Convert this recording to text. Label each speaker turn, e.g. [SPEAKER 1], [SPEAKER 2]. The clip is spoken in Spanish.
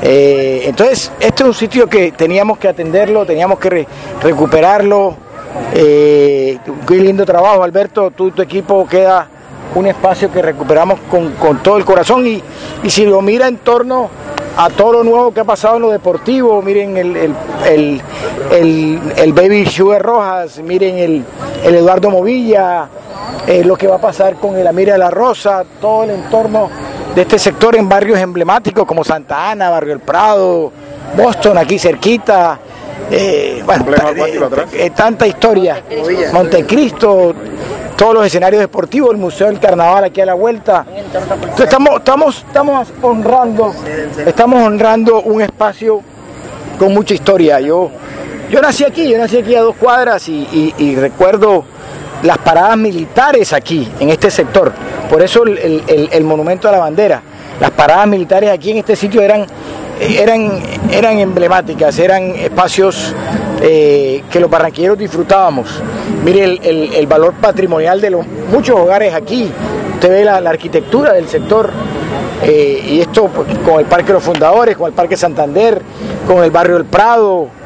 [SPEAKER 1] Entonces, este es un sitio que teníamos que atenderlo, teníamos que recuperarlo. Qué lindo trabajo, Alberto, tú y tu equipo, queda un espacio que recuperamos con todo el corazón y si lo mira en torno a todo lo nuevo que ha pasado en lo deportivo, miren el Baby Sugar Rojas, miren el Eduardo Movilla, lo que va a pasar con el Amira de la Rosa, todo el entorno de este sector en barrios emblemáticos como Santa Ana, Barrio El Prado, Boston, aquí cerquita, tanta historia, Montecristo, todos los escenarios deportivos, el Museo del Carnaval aquí a la vuelta. Entonces estamos honrando un espacio con mucha historia. Yo nací aquí a 2 cuadras y recuerdo las paradas militares aquí, en este sector. Por eso el monumento a la bandera. Las paradas militares aquí en este sitio eran emblemáticas, eran espacios que los barranquilleros disfrutábamos. Mire el valor patrimonial de los muchos hogares aquí. Usted ve la arquitectura del sector y esto pues, con el Parque de los Fundadores, con el Parque Santander, con el Barrio El Prado.